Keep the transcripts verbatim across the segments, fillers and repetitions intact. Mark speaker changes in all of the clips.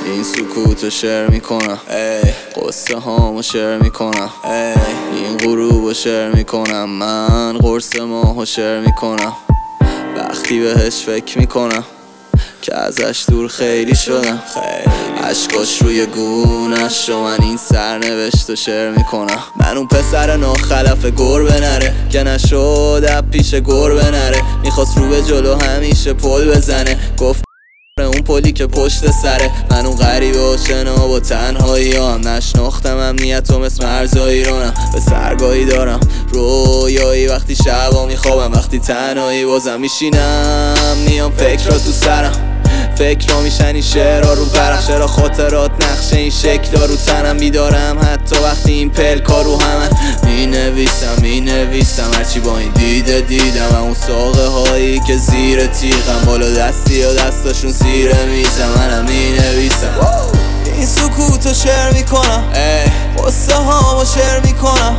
Speaker 1: این سکوتو شعر میکنم، قصه هامو شعر میکنم، این غروبو شعر میکنم، من قرص ماهو شعر میکنم. وقتی بهش فکر میکنم که ازش دور خیلی شدم، عشقاش روی گونش و من این سرنوشت رو شعر میکنم. من اون پسر ناخلف گربه نره که نشد پیش گربه نره، میخواست رو به جلو همیشه پل بزنه، گفت اون پلی که پشت سره. من اون غریبه و شناب و تنهایی هم نشناختم امنیتم اسم ارزایی رانم، به سرگاهی دارم رویایی وقتی شبا میخوابم، وقتی تنهایی بازم میشینم میام فکر را تو سرم، فکر را میشن این شعرها رو برم، چرا خاطرات نقشه این شکل رو تنم بیدارم، حتی وقتی این پلکا رو همن می نویسم می نویسم هرچی با این دیده دیدم، اون ساقه هایی که زیر تیغم بالا دستی و دستاشون زیر میزم، منم می نویسم این سکوتو شعر میکنم، قصه هامو شعر میکنم،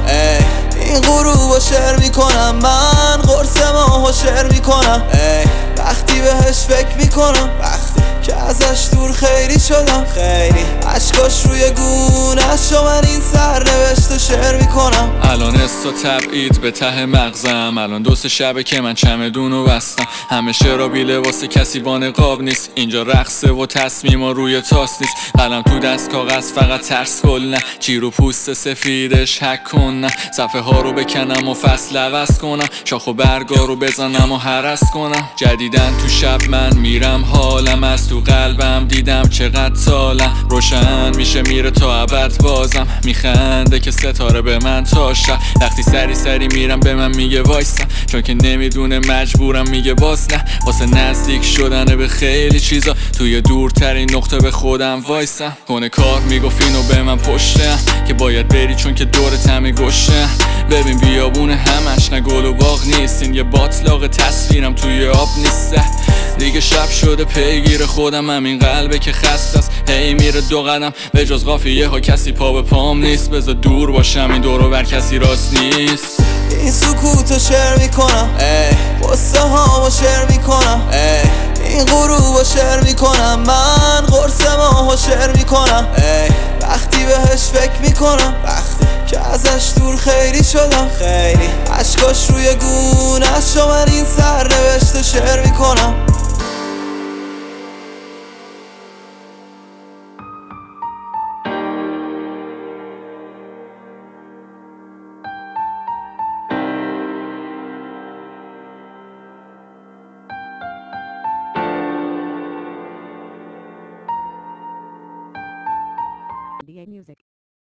Speaker 1: این غروبو شعر میکنم، من قرص ماهو شعر میکنم. وقتی بهش فکر میکنم وقتی که ازش دور خیلی شدم، خیلی عشقاش روی گونش و من این سرنوشت رو شعر میکنم.
Speaker 2: الان است و تبعید به ته مغزم، الان دو سه شبه که من چمدونو بستم، همه شرابی لباس کسی با نقاب نیست، اینجا رقصه و تصمیم و روی تاس نیست، قلم تو دست کاغذ فقط ترس کل نه، چی رو پوست سفیدش حک کن نه، صفحه ها رو بکنم و فصل عوض کنم، شاخ و برگا رو بزنم و هرس کنم. جدیدن تو شب من میرم حالم از تو قلبم دیدم چقدر سالم، روشن میشه میره تا ابد بازم، میخنده که ستاره به من تا شب، وقتی سری سری میرم به من میگه وایسم، چون که نمیدونه مجبورم میگه باز نه، واسه نزدیک شدنه به خیلی چیزا توی دورترین نقطه به خودم وایسم، کنه کار میگفت اینو به من پشتم که باید بری چون که دورت همه گشتم، ببین بیابونه همش نه گل و باغ نیست، این یه باطلاق تصویرم توی آب نیسته، دیگه شب شده پیگیر خودم، همین قلبه که خسته است هی میره دو قدم، به جز قافیه ها کسی پا به پام نیست، بذار دور باشم این دورو بر کسی راست نیست.
Speaker 1: این سکوتو شعر میکنم، قصه هامو شعر میکنم، این غروبو شعر میکنم، من قرص ماهو شعر میکنم. وقتی بهش فکر میکنم وقتی که ازش دور خیلی شدم، خیلی عشقاش روی گونش و من این سر